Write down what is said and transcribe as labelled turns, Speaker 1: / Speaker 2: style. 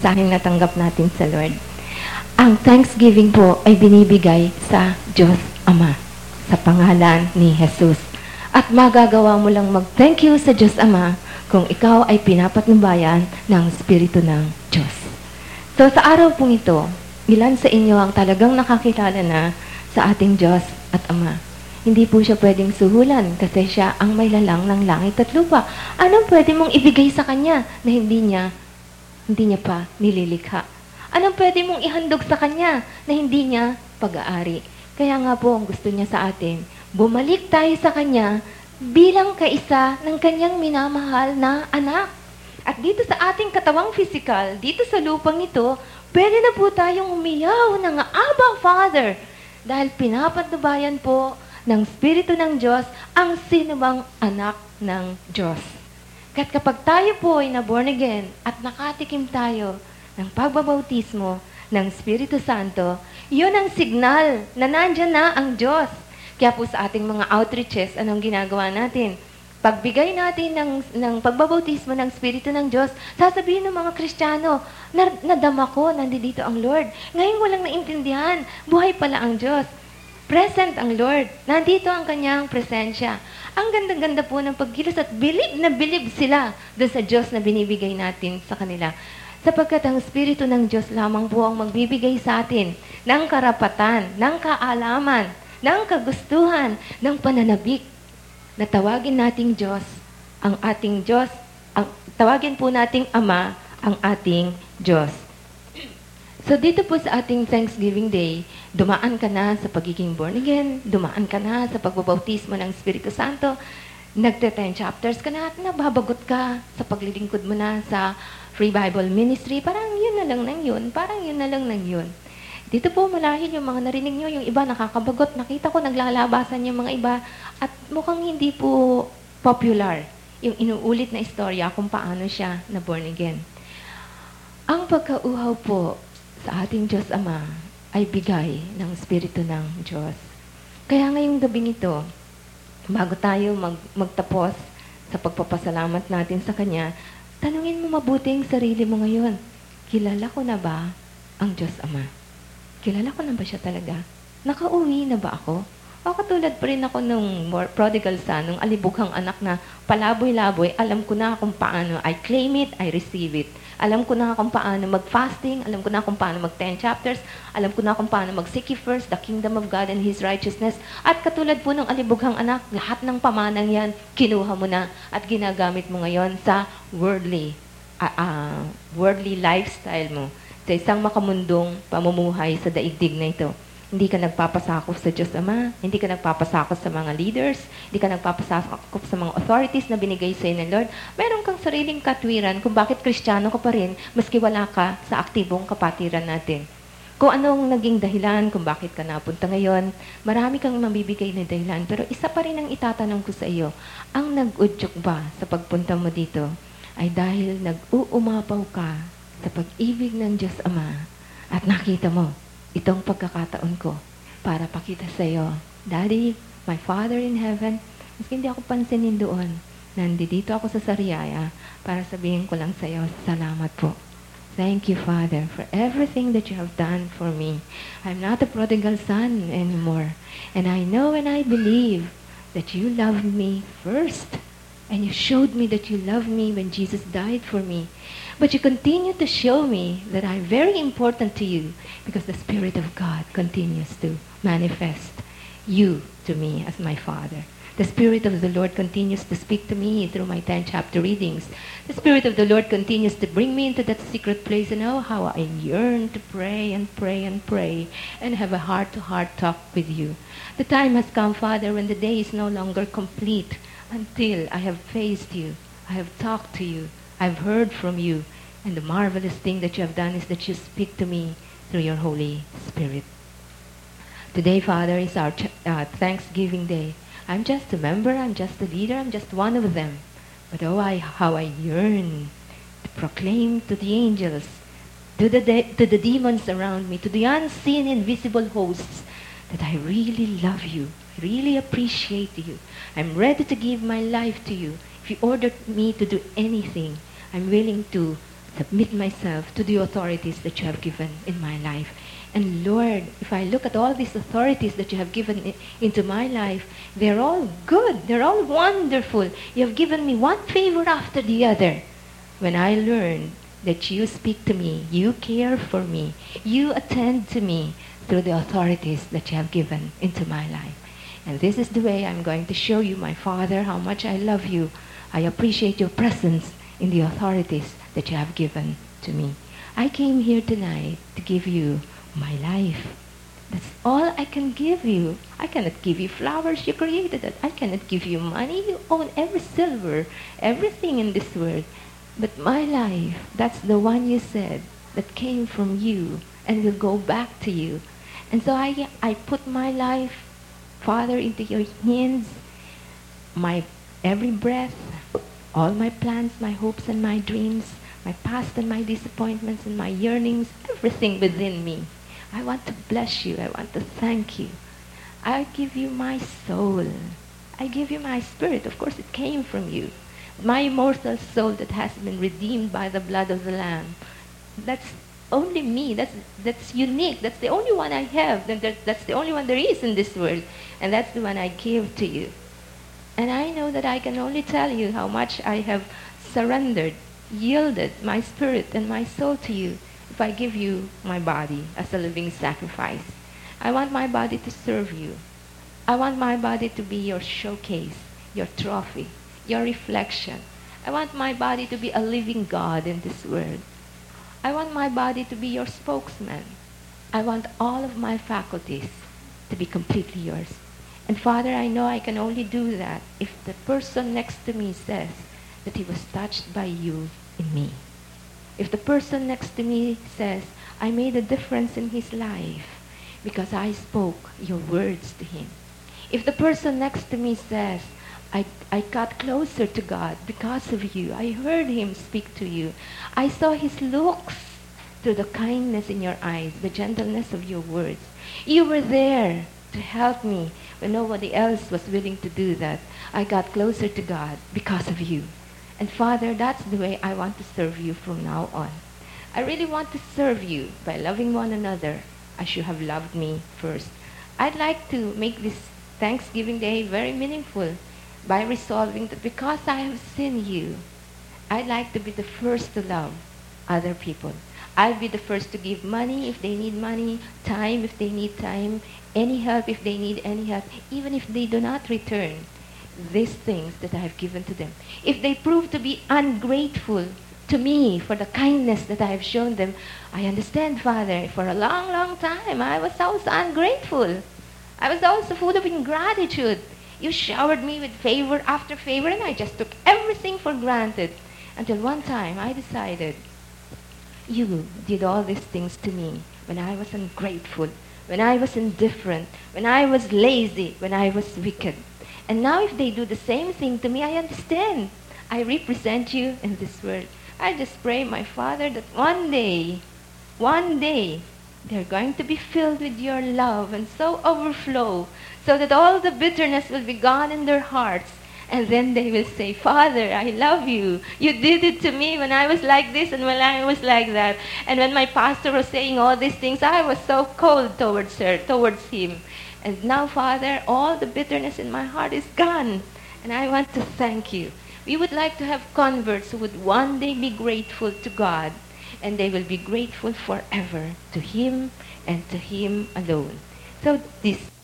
Speaker 1: mensahe na tanggap natin sa Lord. Ang thanksgiving po ay binibigay sa Diyos Ama, sa pangalan ni Jesus. At magagawa mo lang mag-thank you sa Diyos Ama kung ikaw ay pinapatnubayan ng Espiritu ng Diyos. So sa araw pong ito, ilan sa inyo ang talagang nakakilala na sa ating Diyos at Ama? Hindi po siya pwedeng suhulan kasi siya ang may lalang ng langit at lupa. Anong pwede mong ibigay sa Kanya na hindi niya pa nililikha? Anong pwede mong ihandog sa Kanya na hindi niya pag-aari? Kaya nga po ang gusto niya sa atin, bumalik tayo sa Kanya bilang kaisa ng Kanyang minamahal na anak. At dito sa ating katawang physical, dito sa lupang ito, pwede na po tayong umiyaw ng Abba Father dahil pinapatnubayan po ng Espiritu ng Diyos ang sinumang anak ng Diyos. At kapag tayo po ay na-born again at nakatikim tayo ng pagbabautismo ng Espiritu Santo, yun ang signal na nandyan na ang Diyos. Kaya po sa ating mga outreaches, anong ginagawa natin? Pagbigay natin ng pagbabautismo ng Espiritu ng Diyos, sasabihin ng mga Kristiyano, nadama ko, nandito ang Lord. Ngayon ko lang naintindihan, buhay pala ang Diyos. Present ang Lord. Nandito ang Kanyang presensya. Ang ganda-ganda po ng pagkilos at bilib sila doon sa Diyos na binibigay natin sa kanila. Sapagkat ang Espiritu ng Diyos lamang po ang magbibigay sa atin ng karapatan, ng kaalaman, ng kagustuhan, ng pananabik na tawagin nating Diyos, ang ating Diyos, tawagin po nating Ama, ang ating Diyos. So dito po sa ating Thanksgiving Day, dumaan ka na sa pagiging born again, dumaan ka na sa pagbabautismo ng Espiritu Santo, nagte-10 chapters ka na at nababagot ka sa paglilingkod mo na sa Free Bible Ministry, parang yun na lang ng yun. Dito po malahil yung mga narinig nyo, yung iba nakakabagot, nakita ko naglalabasan yung mga iba at mukhang hindi po popular yung inuulit na istorya kung paano siya na born again. Ang pagkauhaw po sa ating Diyos Ama ay bigay ng Espiritu ng Diyos. Kaya ngayong gabing ito, bago tayo magtapos sa pagpapasalamat natin sa Kanya, tanungin mo mabuti ang sarili mo ngayon. Kilala ko na ba ang Diyos Ama? Kilala ko na ba siya talaga? Nakauwi na ba ako? O katulad pa rin ako nung prodigal son, nung alibughang anak na palaboy-laboy, alam ko na kung paano. I claim it, I receive it. Alam ko na kung paano mag-fasting, alam ko na kung paano mag-10 chapters, alam ko na kung paano mag-seek ye first the kingdom of God and His righteousness. At katulad po ng alibughang anak, lahat ng pamanang yan, kinuha mo na at ginagamit mo ngayon sa worldly lifestyle mo, sa isang makamundong pamumuhay sa daigdig na ito. Hindi ka nagpapasakop sa Diyos Ama, hindi ka nagpapasakop sa mga leaders, hindi ka nagpapasakop sa mga authorities na binigay sa iyo ng Lord. Meron kang sariling katwiran kung bakit Kristiyano ka pa rin, maski wala ka sa aktibong kapatiran natin. Kung anong naging dahilan kung bakit ka napunta ngayon, marami kang mabibigay na dahilan. Pero isa pa rin ang itatanong ko sa iyo, ang nag-udyok ba sa pagpunta mo dito ay dahil nag-uumapaw ka sa pag-ibig ng Diyos Ama at nakita mo, itong pagkakataon ko para pakita sa iyo, Daddy, my Father in Heaven, maski hindi ako pansinin doon, nandito ako sa Sariaya para sabihin ko lang sa iyo, salamat po. Thank you, Father, for everything that you have done for me. I'm not a prodigal son anymore. And I know and I believe that you loved me first. And you showed me that you loved me when Jesus died for me. But you continue to show me that I'm very important to you because the Spirit of God continues to manifest you to me as my Father. The Spirit of the Lord continues to speak to me through my 10 chapter readings. The Spirit of the Lord continues to bring me into that secret place and oh, how I yearn to pray and pray and pray and have a heart-to-heart talk with you. The time has come, Father, when the day is no longer complete until I have faced you, I have talked to you, I've heard from you, and the marvelous thing that you have done is that you speak to me through your Holy Spirit. Today, Father, is our Thanksgiving Day. I'm just a member, I'm just a leader, I'm just one of them. But oh, how I yearn to proclaim to the angels, to the demons around me, to the unseen, invisible hosts, that I really love you, really appreciate you. I'm ready to give my life to you. If you ordered me to do anything, I'm willing to submit myself to the authorities that you have given in my life. And Lord, if I look at all these authorities that you have given into my life, they're all good. They're all wonderful. You have given me one favor after the other. When I learn that you speak to me, you care for me, you attend to me through the authorities that you have given into my life. And this is the way I'm going to show you, my Father, how much I love you. I appreciate your presence in the authorities that you have given to me. I came here tonight to give you my life. That's all I can give you. I cannot give you flowers. You created it. I cannot give you money. You own every silver, everything in this world. But my life, that's the one you said, that came from you and will go back to you. And so I put my life, Father, into your hands, my every breath, all my plans, my hopes and my dreams, my past and my disappointments and my yearnings, everything within me. I want to bless you. I want to thank you. I give you my soul. I give you my spirit. Of course, it came from you. My immortal soul that has been redeemed by the blood of the Lamb. That's only me. That's unique. That's the only one I have. That's the only one there is in this world. And that's the one I give to you. And I know that I can only tell you how much I have surrendered, yielded my spirit and my soul to you if I give you my body as a living sacrifice. I want my body to serve you. I want my body to be your showcase, your trophy, your reflection. I want my body to be a living God in this world. I want my body to be your spokesman. I want all of my faculties to be completely yours. And Father, I know I can only do that if the person next to me says that he was touched by you in me. If the person next to me says, I made a difference in his life because I spoke your words to him. If the person next to me says, I got closer to God because of you. I heard him speak to you. I saw his looks through the kindness in your eyes, the gentleness of your words. You were there to help me when nobody else was willing to do that. I got closer to God because of you. And Father, that's the way I want to serve you from now on. I really want to serve you by loving one another as you have loved me first. I'd like to make this Thanksgiving Day very meaningful by resolving that because I have seen you, I'd like to be the first to love other people. I'll be the first to give money if they need money, time if they need time, any help if they need any help, even if they do not return these things that I have given to them. If they prove to be ungrateful to me for the kindness that I have shown them, I understand, Father, for a long, long time I was also ungrateful. I was also full of ingratitude. You showered me with favor after favor, and I just took everything for granted. Until one time I decided, you did all these things to me when I was ungrateful, when I was indifferent, when I was lazy, when I was wicked. And now if they do the same thing to me, I understand. I represent you in this world. I just pray, my Father, that one day, they're going to be filled with your love and so overflow, so that all the bitterness will be gone in their hearts. And then they will say, Father, I love you. You did it to me when I was like this and when I was like that. And when my pastor was saying all these things, I was so cold towards him. And now, Father, all the bitterness in my heart is gone. And I want to thank you. We would like to have converts who would one day be grateful to God. And they will be grateful forever to Him and to Him alone. So this